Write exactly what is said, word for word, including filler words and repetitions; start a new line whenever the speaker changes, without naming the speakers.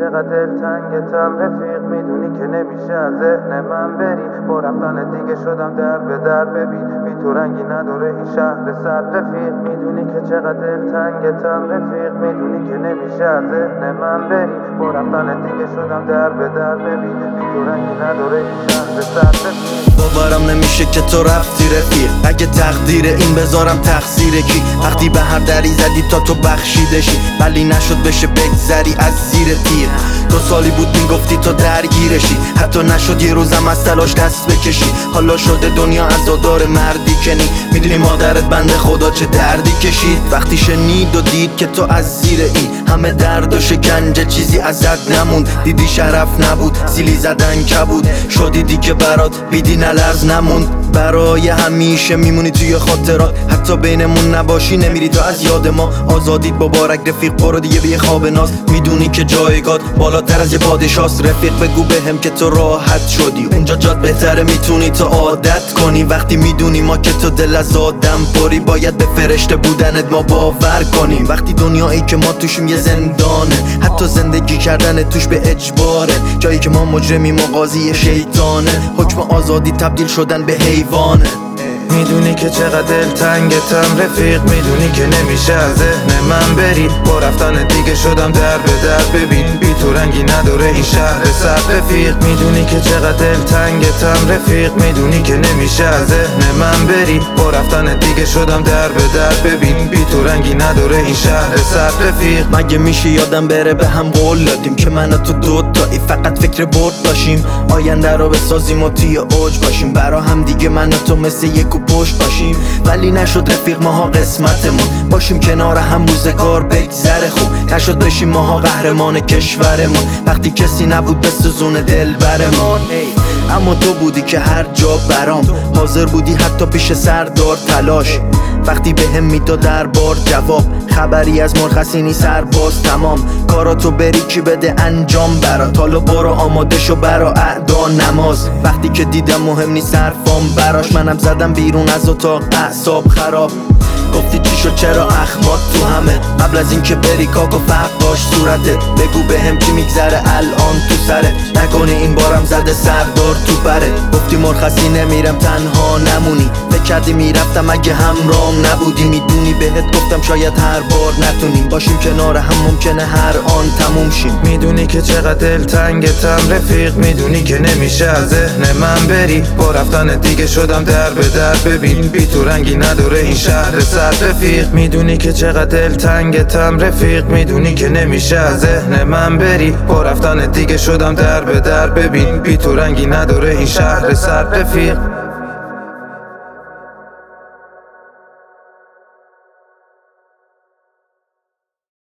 چقدر دلتنگتم رفیق، میدونی که نمیشه از ذهن من بری. با رفتن دیگه شدم در به در، ببین بی تو رنگی نداره این شهر سر رفیق. میدونی که چقدر دلتنگتم رفیق، میدونی که نمیشه از ذهن من بری. با رفتن دیگه شدم در به در، ببین بی تو رنگی نداره این شهر سر رفیق.
باورم نمیشه که تو رفتی رفیق، اگه تقدیر این بذارم تقصیر کی؟ وقتی به هر دری زدی تا تو بخشیدشی، ولی نشد بشه بگذری از زیر تیر. دو سالی بود میگفتی تو درگیرشی، حتی نشد یه روزم از تلاش دست بکشی. حالا شده دنیا عزادار مردی کنی، میدونی مادرت بنده خدا چه دردی کشید. وقتی شنید و دید که تو از زیر این همه درد و شکنجه چیزی ازت نموند. دیدی شرف نبود سیلی زدن کبود، شدی دیگه برات بیدی نلرز نموند. برای همیشه میمونی توی خاطرات، حتی بینمون نباشی نمیری تو از یاد ما. آزادیت مبارک رفیق، برو دیگه به خواب ناز. میدونی که جایگات بالاتر از یه پادشاست رفیق. بگو بهم که تو راحت شدی، اونجا جات بهتره، میتونی تو عادت کنی. وقتی میدونی ما که تو دل از آدم پری، باید به فرشته بودنت ما باور کنیم. وقتی دنیایی که ما توشیم یه زندانه، حتی زندگی کردن توش به اجباره. جایی که ما مجرمیم و قاضی شیطانه، حکم آزادی تبدیل شدن به حیوانه.
میدونی که چقدر دلتنگتم رفیق، میدونی که نمیشه از ذهن من بری. با رفتن دیگه شدم در به در، ببین بی تو رنگی نداره این شهر سر رفیق. میدونی که چقدر دلتنگتم رفیق، میدونی که نمیشه از ذهن من بری. با رفتن دیگه شدم در به در، ببین بی تو رنگی نداره این شهر سر رفیق.
مگه میشه یادم بره به هم قول دادیم که من و تو دوتایی فقط فکر برد باشیم. آینده رو بسازیم و توی اوج باشیم، برا هم دیگه من و تو مثل یک و پشت باشیم. ولی نشد رفیق ماها قسمتمون، باشیم کنار هم روزگار بگذره خوب. نشد بشیم ماها قهرمان کشورمون، وقتی کسی نبود بسوزون دل برمون. اما تو بودی که هر جا برام حاضر بودی، حتی پیش سردار تلاش. وقتی به هم میداد در بار جواب، خبری از مرخصینی سرباز تمام. کاراتو بری کی بده انجام برات، حالا برو آماده شو برا اعدا نماز. وقتی که دیدم مهم نیست حرفام براش، منم زدم بیرون از اتاق اعصاب خراب. گفتی چی شد چرا اخمات تو همه، قبل از این که بری کاکو فرق داشت صورته. بگو بهم چی میگذره الان تو سره، نکنی این بارم زده سردار تو بره. گفتی مرخصی نمیرم تنها نمونی، فکر کردی میرفتم اگه همرام نبودی. میدونی بهت گفتم شاید هر بار نتونیم باشیم کنار هم، ممکنه هر آن تموم شیم.
میدونی که چقدر دلتنگتم رفیق، میدونی که نمیشه از ذهن من بری. با رفتن دیگه شدم در به در، ببین بی تو رنگی نداره این شهر سر رفیق. میدونی که چقدر دلتنگتم رفیق، میدونی که نمیشه از ذهن من بری. با رفتن دیگه شدم در به در، ببین بی تو رنگی نداره این شهر سر رفیق.